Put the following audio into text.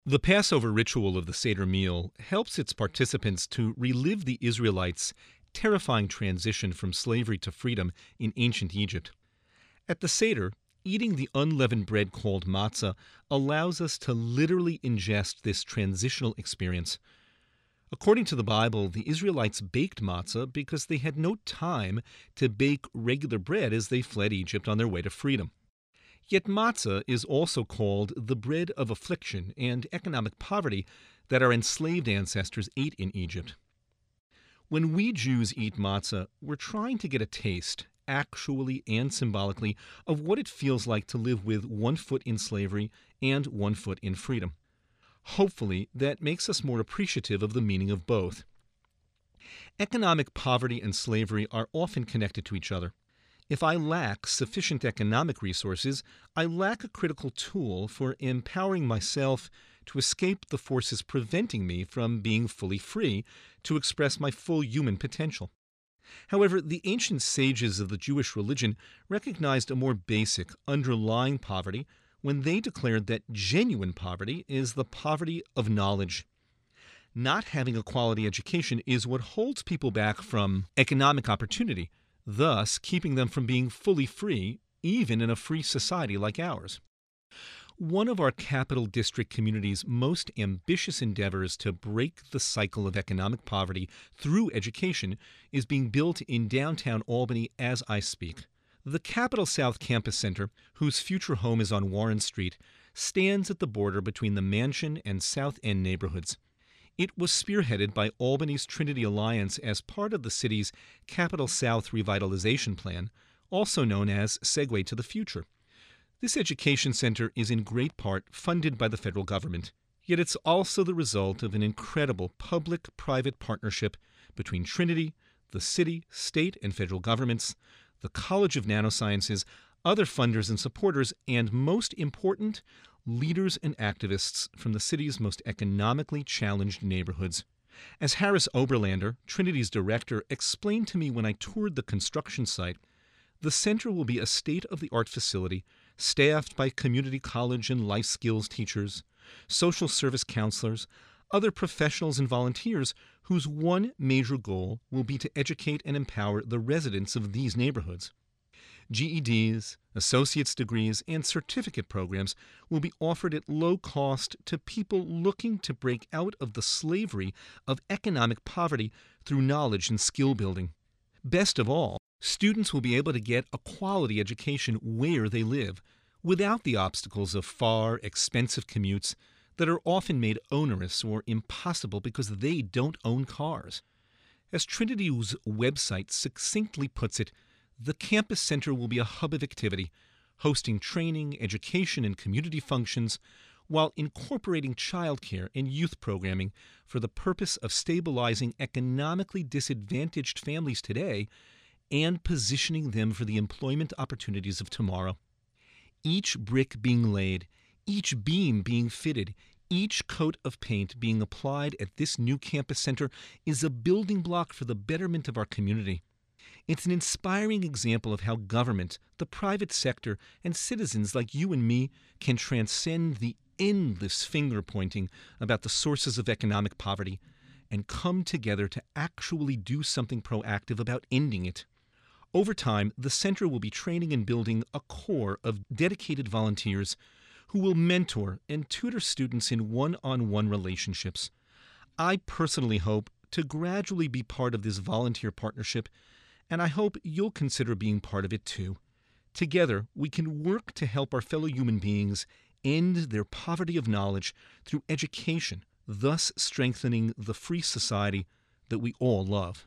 The Passover ritual of the Seder meal helps its participants to relive the Israelites' terrifying transition from slavery to freedom in ancient Egypt. At the Seder, eating the unleavened bread called matzah allows us to literally ingest this transitional experience. According to the Bible, the Israelites baked matzah because they had no time to bake regular bread as they fled Egypt on their way to freedom. Yet matzah is also called the bread of affliction and economic poverty that our enslaved ancestors ate in Egypt. When we Jews eat matzah, we're trying to get a taste, actually and symbolically, of what it feels like to live with one foot in slavery and one foot in freedom. Hopefully, that makes us more appreciative of the meaning of both. Economic poverty and slavery are often connected to each other. If I lack sufficient economic resources, I lack a critical tool for empowering myself to escape the forces preventing me from being fully free to express my full human potential. However, the ancient sages of the Jewish religion recognized a more basic, underlying poverty when they declared that genuine poverty is the poverty of knowledge. Not having a quality education is what holds people back from economic opportunity, thus keeping them from being fully free, even in a free society like ours. One of our capital district community's most ambitious endeavors to break the cycle of economic poverty through education is being built in downtown Albany as I speak. The Capital South Campus Center, whose future home is on Warren Street, stands at the border between the Mansion and South End neighborhoods. It was spearheaded by Albany's Trinity Alliance as part of the city's Capital South Revitalization Plan, also known as Segue to the Future. This education center is in great part funded by the federal government, yet it's also the result of an incredible public-private partnership between Trinity, the city, state, and federal governments, the College of Nanosciences, other funders and supporters, and most important, leaders and activists from the city's most economically challenged neighborhoods. As Harris Oberlander, Trinity's director, explained to me when I toured the construction site, the center will be a state-of-the-art facility staffed by community college and life skills teachers, social service counselors, other professionals and volunteers whose one major goal will be to educate and empower the residents of these neighborhoods. GEDs, associate's degrees, and certificate programs will be offered at low cost to people looking to break out of the slavery of economic poverty through knowledge and skill building. Best of all, students will be able to get a quality education where they live, without the obstacles of far, expensive commutes that are often made onerous or impossible because they don't own cars. As Trinity's website succinctly puts it, the campus center will be a hub of activity, hosting training, education, and community functions, while incorporating childcare and youth programming for the purpose of stabilizing economically disadvantaged families today and positioning them for the employment opportunities of tomorrow. Each brick being laid, each beam being fitted, each coat of paint being applied at this new campus center is a building block for the betterment of our community. It's an inspiring example of how government, the private sector, and citizens like you and me can transcend the endless finger-pointing about the sources of economic poverty and come together to actually do something proactive about ending it. Over time, the center will be training and building a core of dedicated volunteers who will mentor and tutor students in one-on-one relationships. I personally hope to gradually be part of this volunteer partnership, and I hope you'll consider being part of it too. Together, we can work to help our fellow human beings end their poverty of knowledge through education, thus strengthening the free society that we all love.